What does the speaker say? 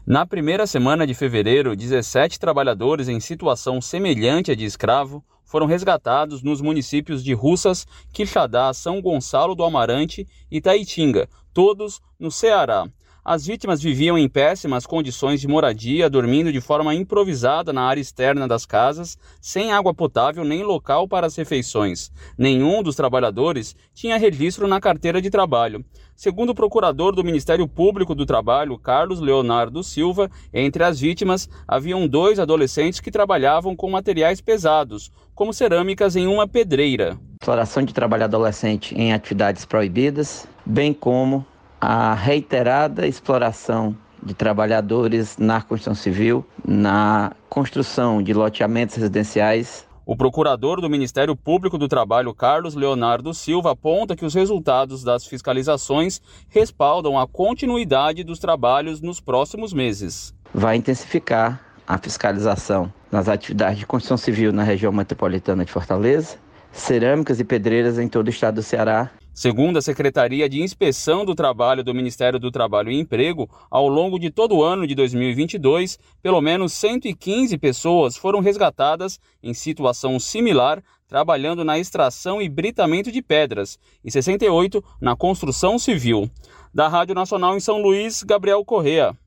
Na primeira semana de fevereiro, 17 trabalhadores em situação semelhante à de escravo foram resgatados nos municípios de Russas, Quixadá, São Gonçalo do Amarante e Taitinga, todos no Ceará. As vítimas viviam em péssimas condições de moradia, dormindo de forma improvisada na área externa das casas, sem água potável nem local para as refeições. Nenhum dos trabalhadores tinha registro na carteira de trabalho. Segundo o procurador do Ministério Público do Trabalho, Carlos Leonardo Silva, entre as vítimas haviam 2 adolescentes que trabalhavam com materiais pesados, como cerâmicas em uma pedreira. Exploração de trabalho adolescente em atividades proibidas, bem como a reiterada exploração de trabalhadores na construção civil, na construção de loteamentos residenciais. O procurador do Ministério Público do Trabalho, Carlos Leonardo Silva, aponta que os resultados das fiscalizações respaldam a continuidade dos trabalhos nos próximos meses. Vai intensificar a fiscalização nas atividades de construção civil na região metropolitana de Fortaleza, cerâmicas e pedreiras em todo o estado do Ceará. Segundo a Secretaria de Inspeção do Trabalho do Ministério do Trabalho e Emprego, ao longo de todo o ano de 2022, pelo menos 115 pessoas foram resgatadas em situação similar, trabalhando na extração e britamento de pedras, e 68 na construção civil. Da Rádio Nacional em São Luís, Gabriel Correa.